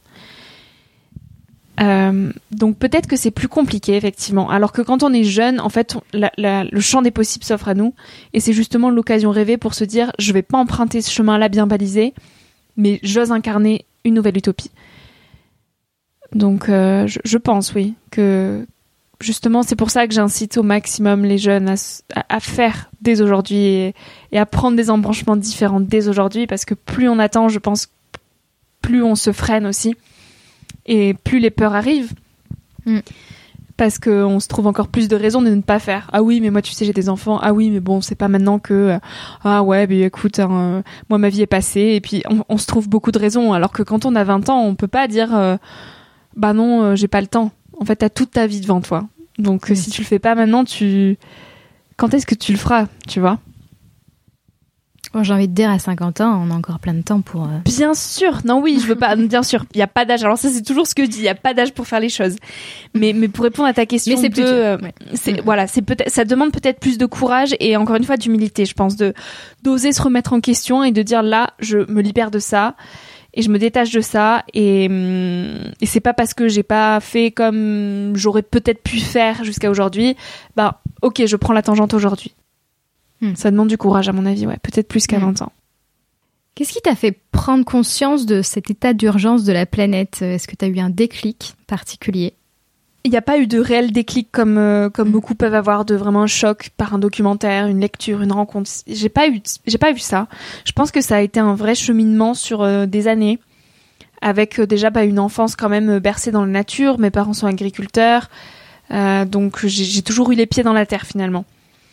B: Euh, donc peut-être que c'est plus compliqué, effectivement. Alors que quand on est jeune, en fait, on, la, la, le champ des possibles s'offre à nous. Et c'est justement l'occasion rêvée pour se dire, je vais pas emprunter ce chemin-là bien balisé, mais j'ose incarner une nouvelle utopie. Donc euh, je, je pense, oui, que justement c'est pour ça que j'incite au maximum les jeunes à, à, à faire dès aujourd'hui et, et à prendre des embranchements différents dès aujourd'hui, parce que plus on attend, je pense, plus on se freine aussi et plus les peurs arrivent. Mm. Parce qu'on se trouve encore plus de raisons de ne pas faire. Ah oui, mais moi, tu sais, j'ai des enfants. Ah oui, mais bon, c'est pas maintenant que... Euh, ah ouais, mais écoute, hein, euh, moi, ma vie est passée. Et puis, on, on se trouve beaucoup de raisons. Alors que quand on a vingt ans, on peut pas dire... Euh, bah non, euh, j'ai pas le temps. En fait, t'as toute ta vie devant toi. Donc, mmh. si tu le fais pas maintenant, tu... Quand est-ce que tu le feras, tu vois ?
A: Bon, j'ai envie de dire, à cinquante ans, on a encore plein de temps pour... Euh...
B: Bien sûr, non oui, je veux pas, bien sûr, il n'y a pas d'âge. Alors ça, c'est toujours ce que je dis, il n'y a pas d'âge pour faire les choses. Mais, mais pour répondre à ta question,
A: mais c'est
B: de,
A: plus
B: euh,
A: ouais.
B: c'est,
A: mmh.
B: voilà, c'est peut-être, ça demande peut-être plus de courage et encore une fois d'humilité, je pense, de d'oser se remettre en question et de dire là, je me libère de ça et je me détache de ça et, et c'est pas parce que j'ai pas fait comme j'aurais peut-être pu faire jusqu'à aujourd'hui, bah ok, je prends la tangente aujourd'hui. Mmh. Ça demande du courage à mon avis, ouais, peut-être plus qu'à mmh. vingt ans.
A: Qu'est-ce qui t'a fait prendre conscience de cet état d'urgence de la planète ? Est-ce que tu as eu un déclic particulier ?
B: Il n'y a pas eu de réel déclic comme, euh, comme mmh. beaucoup peuvent avoir, de vraiment un choc par un documentaire, une lecture, une rencontre. J'ai pas eu, j'ai pas eu ça. Je pense que ça a été un vrai cheminement sur euh, des années, avec euh, déjà bah, une enfance quand même bercée dans la nature. Mes parents sont agriculteurs, euh, donc j'ai, j'ai toujours eu les pieds dans la terre finalement.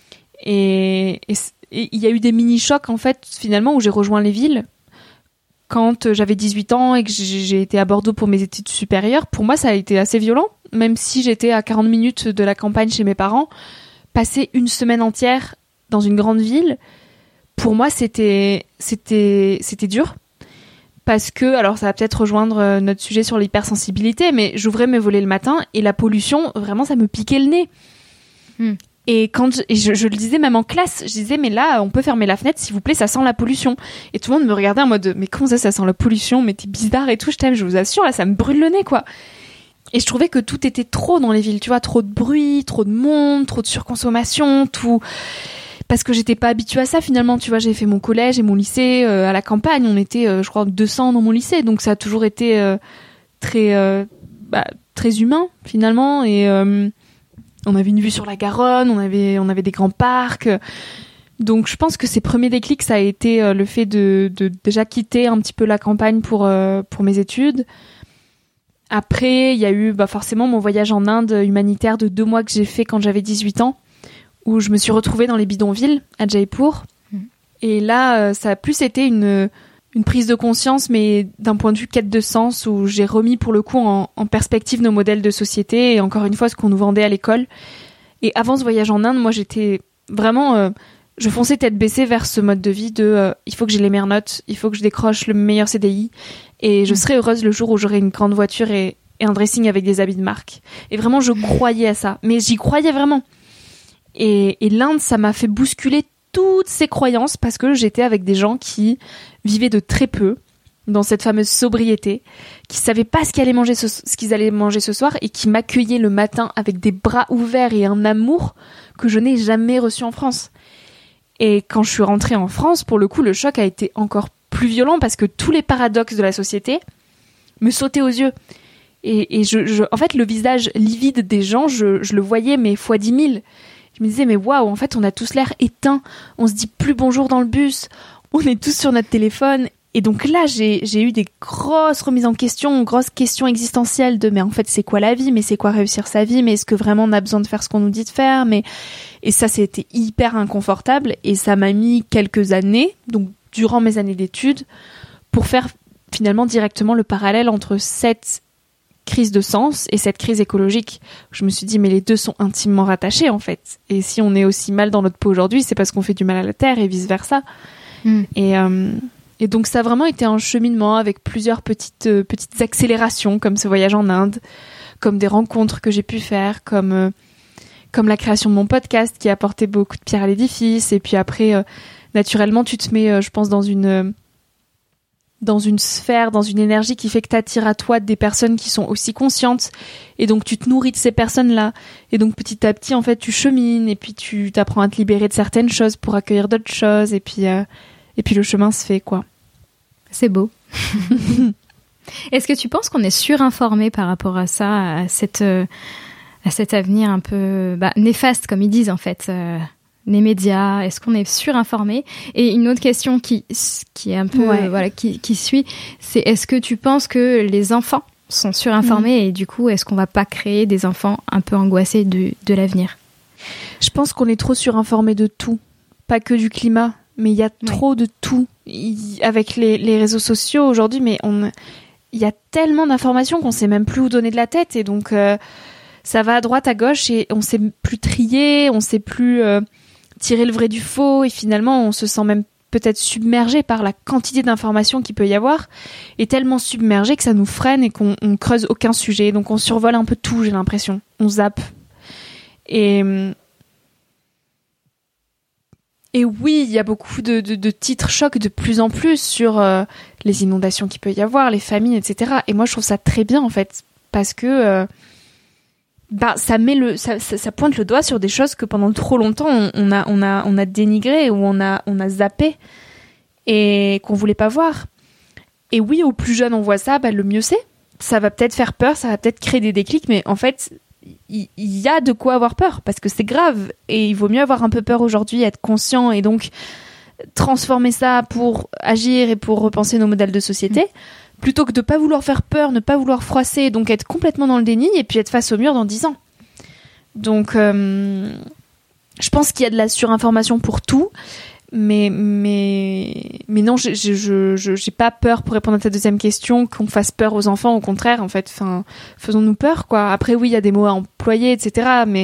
B: Et... et Et il y a eu des mini-chocs, en fait, finalement, où j'ai rejoint les villes. Quand j'avais dix-huit ans et que j'ai été à Bordeaux pour mes études supérieures, pour moi, ça a été assez violent. Même si j'étais à quarante minutes de la campagne chez mes parents, passer une semaine entière dans une grande ville, pour moi, c'était, c'était, c'était dur. Parce que, alors ça va peut-être rejoindre notre sujet sur l'hypersensibilité, mais j'ouvrais mes volets le matin et la pollution, vraiment, ça me piquait le nez. Mm. Et quand je, et je, je le disais même en classe, je disais mais là on peut fermer la fenêtre s'il vous plaît, ça sent la pollution. Et tout le monde me regardait en mode mais comment ça ça sent la pollution, mais t'es bizarre et tout. Je t'aime, je vous assure là ça me brûle le nez quoi. Et je trouvais que tout était trop dans les villes, tu vois, trop de bruit, trop de monde, trop de surconsommation, tout. Parce que j'étais pas habituée à ça finalement, tu vois, j'ai fait mon collège et mon lycée euh, à la campagne, on était euh, je crois deux cents dans mon lycée, donc ça a toujours été euh, très euh, bah, très humain finalement et euh, on avait une vue sur la Garonne, on avait, on avait des grands parcs. Donc, je pense que ces premiers déclics, ça a été euh, le fait de, de déjà quitter un petit peu la campagne pour, euh, pour mes études. Après, il y a eu bah, forcément mon voyage en Inde humanitaire de deux mois que j'ai fait quand j'avais dix-huit ans, où je me suis retrouvée dans les bidonvilles à Jaipur. Mmh. Et là, euh, ça a plus été une... une prise de conscience, mais d'un point de vue quête de sens, où j'ai remis pour le coup en, en perspective nos modèles de société et encore une fois ce qu'on nous vendait à l'école. Et avant ce voyage en Inde, moi j'étais vraiment... Euh, je fonçais tête baissée vers ce mode de vie de euh, il faut que j'ai les meilleures notes, il faut que je décroche le meilleur C D I et je mmh. serai heureuse le jour où j'aurai une grande voiture et, et un dressing avec des habits de marque. Et vraiment, je croyais à ça. Mais j'y croyais vraiment. Et, et l'Inde, ça m'a fait bousculer toutes ces croyances parce que j'étais avec des gens qui vivaient de très peu dans cette fameuse sobriété, qui savaient pas ce qu'ils allaient manger ce, ce qu'ils allaient manger ce soir et qui m'accueillaient le matin avec des bras ouverts et un amour que je n'ai jamais reçu en France. Et quand je suis rentrée en France, pour le coup, le choc a été encore plus violent parce que tous les paradoxes de la société me sautaient aux yeux. Et, et je, je, en fait, le visage livide des gens, je, je le voyais mais fois dix mille. Je me disais, mais waouh, en fait, on a tous l'air éteints. On se dit plus bonjour dans le bus. On est tous sur notre téléphone. Et donc là, j'ai, j'ai eu des grosses remises en question, grosses questions existentielles de, mais en fait, c'est quoi la vie? Mais c'est quoi réussir sa vie? Mais est-ce que vraiment on a besoin de faire ce qu'on nous dit de faire? Mais, et ça, c'était hyper inconfortable. Et ça m'a mis quelques années, donc durant mes années d'études, pour faire finalement directement le parallèle entre cette crise de sens et cette crise écologique. Je me suis dit, mais les deux sont intimement rattachés, en fait. Et si on est aussi mal dans notre peau aujourd'hui, c'est parce qu'on fait du mal à la terre et vice-versa. Mm. Et, euh, et donc, ça a vraiment été un cheminement avec plusieurs petites, euh, petites accélérations, comme ce voyage en Inde, comme des rencontres que j'ai pu faire, comme, euh, comme la création de mon podcast qui a apporté beaucoup de pierres à l'édifice. Et puis après, euh, naturellement, tu te mets, euh, je pense, dans une... Euh, dans une sphère, dans une énergie qui fait que t'attires à toi des personnes qui sont aussi conscientes et donc tu te nourris de ces personnes-là et donc petit à petit en fait tu chemines et puis tu t'apprends à te libérer de certaines choses pour accueillir d'autres choses et puis euh, et puis le chemin se fait quoi.
A: C'est beau. Est-ce que tu penses qu'on est surinformé par rapport à ça, à cette euh, à cet avenir un peu bah, néfaste comme ils disent en fait euh, les médias? Est-ce qu'on est surinformé? Et une autre question qui, qui est un peu, ouais. euh, voilà, qui, qui suit, c'est est-ce que tu penses que les enfants sont surinformés mmh. et du coup, est-ce qu'on va pas créer des enfants un peu angoissés de, de l'avenir?
B: Je pense qu'on est trop surinformés de tout. Pas que du climat, mais il y a ouais. trop de tout. Il, avec les, les réseaux sociaux aujourd'hui, mais on, il y a tellement d'informations qu'on sait même plus où donner de la tête. Et donc, euh, ça va à droite, à gauche et on sait plus trier, on sait plus... Euh, tirer le vrai du faux et finalement on se sent même peut-être submergé par la quantité d'informations qu'il peut y avoir et tellement submergé que ça nous freine et qu'on on creuse aucun sujet, donc on survole un peu tout, j'ai l'impression, on zappe et et oui, il y a beaucoup de, de, de titres chocs de plus en plus sur euh, les inondations qu'il peut y avoir, les famines, etc. Et moi je trouve ça très bien en fait parce que euh, bah ça met le ça, ça ça pointe le doigt sur des choses que pendant trop longtemps on, on a on a on a dénigré ou on a on a zappé et qu'on voulait pas voir. Et oui, aux plus jeunes on voit ça, bah le mieux c'est. Ça va peut-être faire peur, ça va peut-être créer des déclics, mais en fait il y, y a de quoi avoir peur parce que c'est grave et il vaut mieux avoir un peu peur aujourd'hui, être conscient et donc transformer ça pour agir et pour repenser nos modèles de société. Mmh. Plutôt que de pas vouloir faire peur, ne pas vouloir froisser, donc être complètement dans le déni et puis être face au mur dans dix ans. Donc, euh, je pense qu'il y a de la surinformation pour tout, mais mais mais non, je je je j'ai pas peur pour répondre à ta deuxième question qu'on fasse peur aux enfants. Au contraire, en fait, enfin, faisons-nous peur, quoi. Après, oui, il y a des mots à employer, et cetera. Mais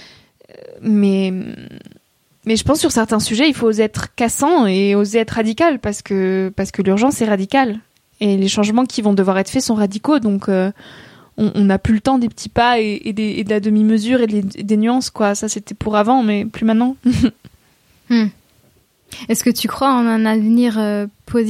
B: mais mais je pense sur certains sujets, il faut oser être cassant et oser être radical parce que parce que l'urgence est radicale. Et les changements qui vont devoir être faits sont radicaux, donc euh, on n'a plus le temps des petits pas et, et, des, et de la demi-mesure et, des, et des nuances, quoi. Ça, c'était pour avant, mais plus maintenant.
A: hmm. Est-ce que tu crois en un avenir euh, positif ?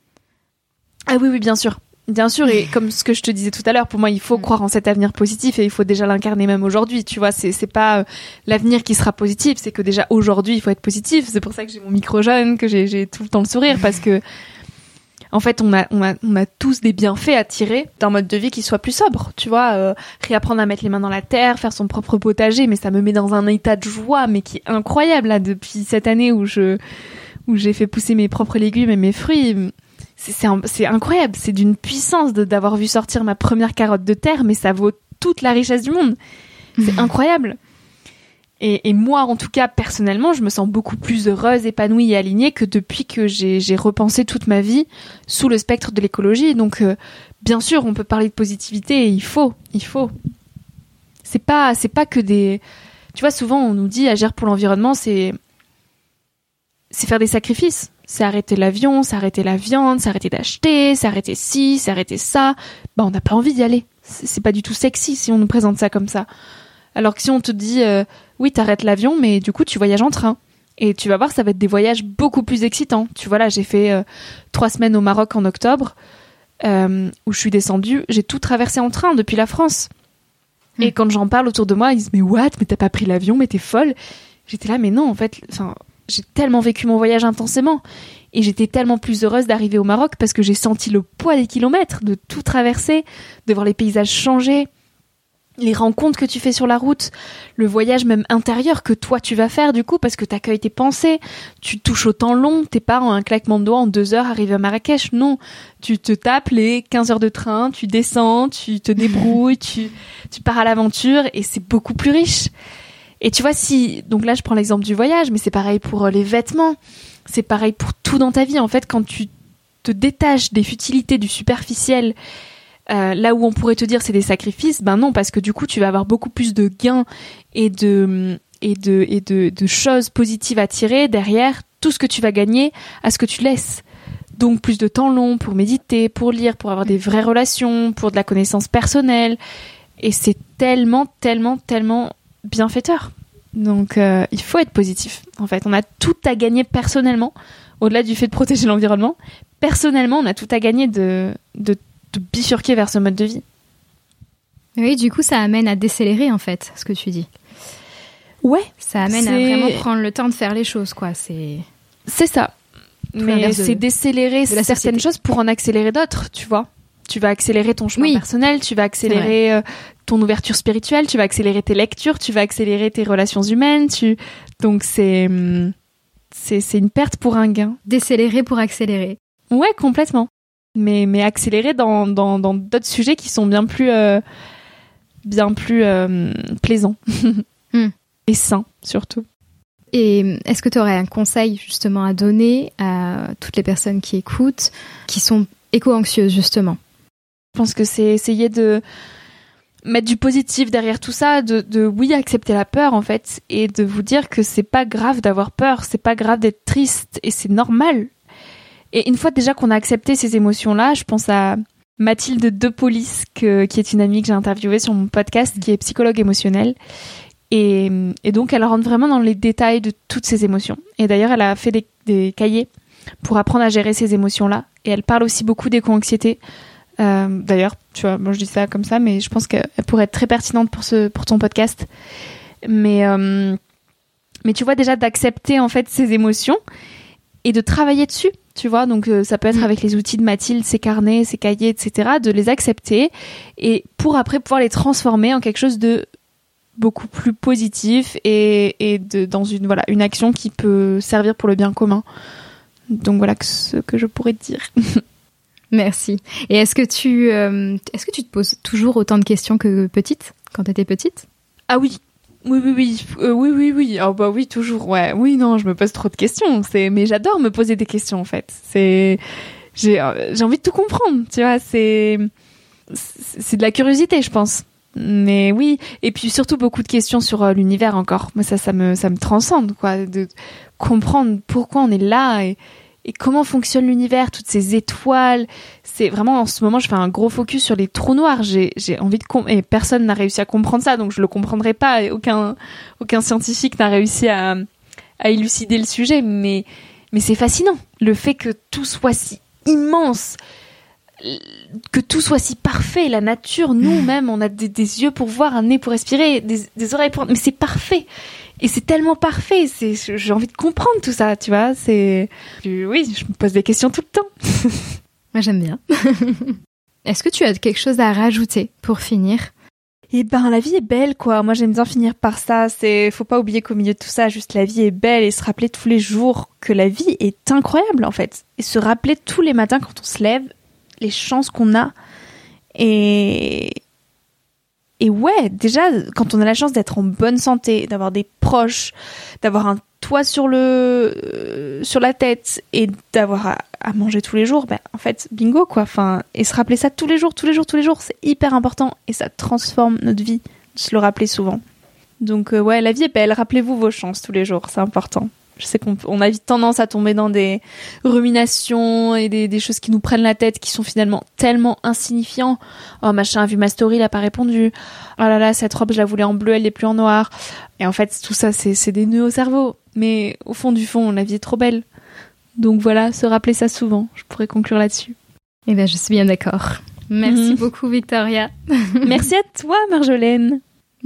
B: Ah oui, oui, bien sûr. Bien sûr, et comme ce que je te disais tout à l'heure, pour moi, il faut mmh. croire en cet avenir positif et il faut déjà l'incarner même aujourd'hui, tu vois. C'est, c'est pas euh, l'avenir qui sera positif, c'est que déjà aujourd'hui, il faut être positif. C'est pour ça que j'ai mon micro jeune, que j'ai, j'ai tout le temps le sourire, parce que en fait, on a, on a, on a tous des bienfaits à tirer d'un mode de vie qui soit plus sobre, tu vois. Euh, réapprendre à mettre les mains dans la terre, faire son propre potager, mais ça me met dans un état de joie, mais qui est incroyable, là, depuis cette année où je, où j'ai fait pousser mes propres légumes et mes fruits. C'est, c'est, un, c'est incroyable, c'est d'une puissance de, d'avoir vu sortir ma première carotte de terre, mais ça vaut toute la richesse du monde. C'est mmh. incroyable. Et, et moi, en tout cas, personnellement, je me sens beaucoup plus heureuse, épanouie et alignée que depuis que j'ai, j'ai repensé toute ma vie sous le spectre de l'écologie. Donc, euh, bien sûr, on peut parler de positivité et il faut, il faut. C'est pas, c'est pas que des... Tu vois, souvent, on nous dit agir pour l'environnement, c'est, c'est faire des sacrifices. C'est arrêter l'avion, c'est arrêter la viande, c'est arrêter d'acheter, c'est arrêter ci, c'est arrêter ça. Bah, on n'a pas envie d'y aller. C'est, c'est pas du tout sexy si on nous présente ça comme ça. Alors que si on te dit, euh, oui, t'arrêtes l'avion, mais du coup, tu voyages en train. Et tu vas voir, ça va être des voyages beaucoup plus excitants. Tu vois, là, j'ai fait euh, trois semaines au Maroc en octobre, euh, où je suis descendue. J'ai tout traversé en train depuis la France. Mmh. Et quand j'en parle autour de moi, ils disent, mais what, mais t'as pas pris l'avion, mais t'es folle. J'étais là, mais non, en fait, enfin, j'ai tellement vécu mon voyage intensément. Et j'étais tellement plus heureuse d'arriver au Maroc parce que j'ai senti le poids des kilomètres, de tout traverser, de voir les paysages changer, les rencontres que tu fais sur la route, le voyage même intérieur que toi tu vas faire du coup parce que t'accueilles tes pensées, tu touches au temps long, t'es pas en un claquement de doigts en deux heures arrivé à Marrakech, non, tu te tapes les quinze heures de train, tu descends, tu te débrouilles, tu, tu pars à l'aventure et c'est beaucoup plus riche. Et tu vois, si, donc là je prends l'exemple du voyage, mais c'est pareil pour les vêtements, c'est pareil pour tout dans ta vie en fait, quand tu te détaches des futilités, du superficiel, Euh, là où on pourrait te dire c'est des sacrifices, ben non, parce que du coup tu vas avoir beaucoup plus de gains et de et de et de, de choses positives à tirer derrière tout ce que tu vas gagner à ce que tu laisses. Donc plus de temps long pour méditer, pour lire, pour avoir des vraies relations, pour de la connaissance personnelle, et c'est tellement tellement tellement bienfaiteur. Donc euh, il faut être positif. En fait, on a tout à gagner personnellement, au-delà du fait de protéger l'environnement. Personnellement, on a tout à gagner de de de bifurquer vers ce mode de vie.
A: Oui, du coup, ça amène à décélérer, en fait, ce que tu dis.
B: Ouais.
A: Ça amène c'est... à vraiment prendre le temps de faire les choses, quoi. C'est,
B: c'est ça. Tout Mais c'est de... décélérer de certaines société. choses pour en accélérer d'autres, tu vois. Tu vas accélérer ton chemin oui. personnel, tu vas accélérer euh, ton ouverture spirituelle, tu vas accélérer tes lectures, tu vas accélérer tes relations humaines, tu donc c'est c'est c'est une perte pour un gain.
A: Décélérer pour accélérer.
B: Ouais, complètement. Mais mais accélérer dans dans dans d'autres sujets qui sont bien plus euh, bien plus euh, plaisants
A: mm.
B: et sains surtout.
A: Et est-ce que tu aurais un conseil justement à donner à toutes les personnes qui écoutent, qui sont éco-anxieuses justement?
B: Je pense que c'est essayer de mettre du positif derrière tout ça, de, de oui accepter la peur en fait, et de vous dire que c'est pas grave d'avoir peur, c'est pas grave d'être triste, et c'est normal. Et une fois déjà qu'on a accepté ces émotions-là, je pense à Mathilde De Police, que, qui est une amie que j'ai interviewée sur mon podcast, qui est psychologue émotionnelle. Et, et donc, elle rentre vraiment dans les détails de toutes ces émotions. Et d'ailleurs, elle a fait des, des cahiers pour apprendre à gérer ces émotions-là. Et elle parle aussi beaucoup d'éco-anxiété. Euh, d'ailleurs, tu vois, moi je dis ça comme ça, mais je pense qu'elle pourrait être très pertinente pour, ce, pour ton podcast. Mais, euh, mais tu vois, déjà d'accepter en fait ces émotions et de travailler dessus. Tu vois, donc euh, ça peut être avec les outils de Mathilde, ses carnets, ses cahiers, et cetera, de les accepter et pour après pouvoir les transformer en quelque chose de beaucoup plus positif et, et de, dans une, voilà, une action qui peut servir pour le bien commun. Donc voilà ce que je pourrais te dire.
A: Merci. Et est-ce que tu, euh, est-ce que tu te poses toujours autant de questions que petite, quand tu étais petite?
B: Ah oui. Oui, oui, oui, euh, oui, oui, oui. Oh bah oui, toujours. Ouais, oui, non, je me pose trop de questions. C'est, mais j'adore me poser des questions en fait. C'est, j'ai, euh, j'ai envie de tout comprendre. Tu vois, c'est, c'est de la curiosité, je pense. Mais oui, et puis surtout beaucoup de questions sur euh, l'univers encore. Moi, ça, ça me, ça me transcende, quoi, de comprendre pourquoi on est là et, et comment fonctionne l'univers, toutes ces étoiles. C'est vraiment, en ce moment, je fais un gros focus sur les trous noirs. J'ai, j'ai envie de com- et personne n'a réussi à comprendre ça, donc je le comprendrai pas. Et aucun, aucun scientifique n'a réussi à, à élucider le sujet. Mais, mais c'est fascinant, le fait que tout soit si immense. Que tout soit si parfait, la nature, nous-mêmes, on a des, des yeux pour voir, un nez pour respirer, des, des oreilles pour... Mais c'est parfait. Et c'est tellement parfait. C'est, j'ai envie de comprendre tout ça, tu vois. C'est... Oui, je me pose des questions tout le temps.
A: Moi, j'aime bien. Est-ce que tu as quelque chose à rajouter pour finir?
B: Eh ben, la vie est belle, quoi. Moi, j'aime bien finir par ça. C'est, faut pas oublier qu'au milieu de tout ça, juste la vie est belle et se rappeler tous les jours que la vie est incroyable, en fait. Et se rappeler tous les matins quand on se lève les chances qu'on a et et ouais, déjà quand on a la chance d'être en bonne santé, d'avoir des proches, d'avoir un toit sur le euh, sur la tête et d'avoir à, à manger tous les jours, ben en fait bingo quoi. Enfin, et se rappeler ça tous les jours, tous les jours, tous les jours, c'est hyper important et ça transforme notre vie de se le rappeler souvent. Donc euh, ouais, la vie est belle. Rappelez-vous vos chances tous les jours, c'est important. Je sais qu'on on a vite tendance à tomber dans des ruminations et des, des choses qui nous prennent la tête, qui sont finalement tellement insignifiants. Oh, machin a vu ma story, il a pas répondu. Oh là là, cette robe, je la voulais en bleu, elle n'est plus en noir. Et en fait, tout ça, c'est, c'est des nœuds au cerveau. Mais au fond du fond, la vie est trop belle. Donc voilà, se rappeler ça souvent. Je pourrais conclure là-dessus.
A: Eh bien, je suis bien d'accord. Merci
B: mmh.
A: beaucoup, Victoria.
B: Merci à toi, Marjolaine.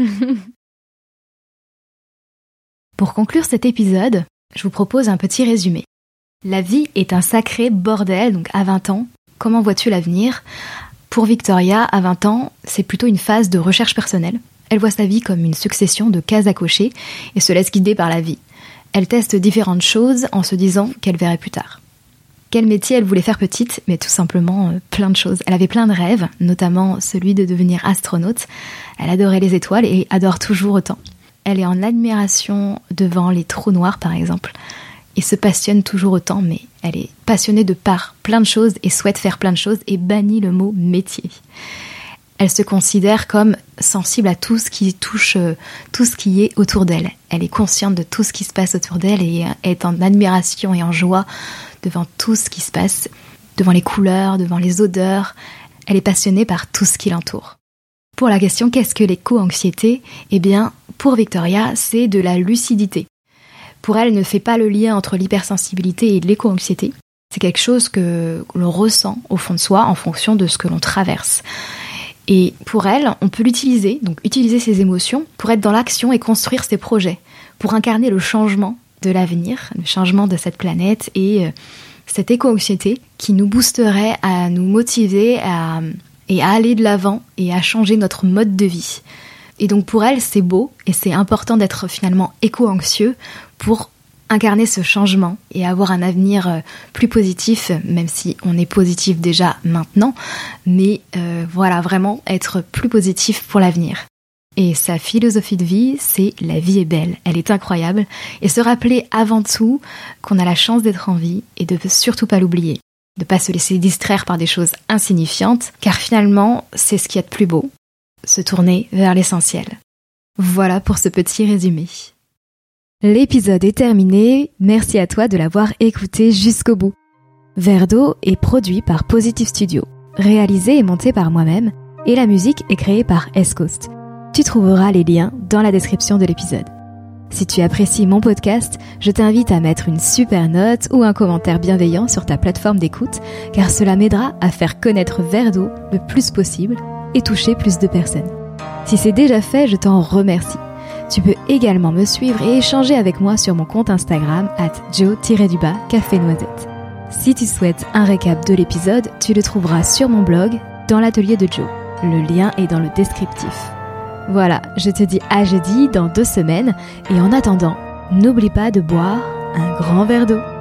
A: Pour conclure cet épisode, je vous propose un petit résumé. La vie est un sacré bordel, donc à vingt ans, comment vois-tu l'avenir? Pour Victoria, à vingt ans, c'est plutôt une phase de recherche personnelle. Elle voit sa vie comme une succession de cases à cocher et se laisse guider par la vie. Elle teste différentes choses en se disant qu'elle verrait plus tard. Quel métier elle voulait faire petite? Mais tout simplement euh, plein de choses. Elle avait plein de rêves, notamment celui de devenir astronaute. Elle adorait les étoiles et adore toujours autant. Elle est en admiration devant les trous noirs, par exemple, et se passionne toujours autant, mais elle est passionnée de par plein de choses et souhaite faire plein de choses et bannit le mot métier. Elle se considère comme sensible à tout ce qui touche, euh, tout ce qui est autour d'elle. Elle est consciente de tout ce qui se passe autour d'elle et est en admiration et en joie devant tout ce qui se passe, devant les couleurs, devant les odeurs. Elle est passionnée par tout ce qui l'entoure. Pour la question « Qu'est-ce que l'éco-anxiété ?» Eh bien, pour Victoria, c'est de la lucidité. Pour elle, elle ne fait pas le lien entre l'hypersensibilité et l'éco-anxiété. C'est quelque chose que l'on ressent au fond de soi en fonction de ce que l'on traverse. Et pour elle, on peut l'utiliser, donc utiliser ses émotions pour être dans l'action et construire ses projets, pour incarner le changement de l'avenir, le changement de cette planète et euh, cette éco-anxiété qui nous boosterait à nous motiver à, et à aller de l'avant et à changer notre mode de vie. Et donc pour elle, c'est beau et c'est important d'être finalement éco-anxieux pour incarner ce changement et avoir un avenir plus positif, même si on est positif déjà maintenant, mais euh, voilà, vraiment être plus positif pour l'avenir. Et sa philosophie de vie, c'est la vie est belle, elle est incroyable, et se rappeler avant tout qu'on a la chance d'être en vie et de surtout pas l'oublier, de pas se laisser distraire par des choses insignifiantes, car finalement, c'est ce qu'il y a de plus beau, se tourner vers l'essentiel. Voilà pour ce petit résumé. L'épisode est terminé, merci à toi de l'avoir écouté jusqu'au bout. Verre d'eau est produit par Positive Studio, réalisé et monté par moi-même, et la musique est créée par S-Coast. Tu trouveras les liens dans la description de l'épisode. Si tu apprécies mon podcast, je t'invite à mettre une super note ou un commentaire bienveillant sur ta plateforme d'écoute, car cela m'aidera à faire connaître Verre d'eau le plus possible et toucher plus de personnes. Si c'est déjà fait, je t'en remercie. Tu peux également me suivre et échanger avec moi sur mon compte Instagram arobase jo tiret du bas café noisette. Si tu souhaites un récap de l'épisode, tu le trouveras sur mon blog dans l'atelier de Jo. Le lien est dans le descriptif. Voilà, je te dis à jeudi dans deux semaines et en attendant, n'oublie pas de boire un grand verre d'eau.